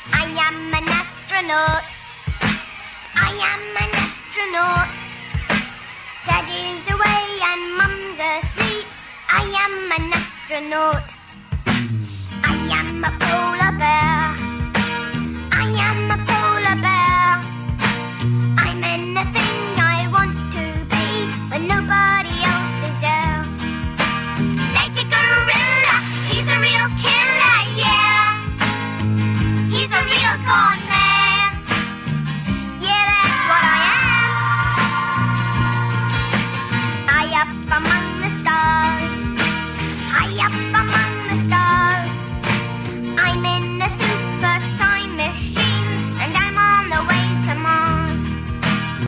I am an astronaut. I am an astronaut. Daddy's away and Mum's asleep. I am an astronaut.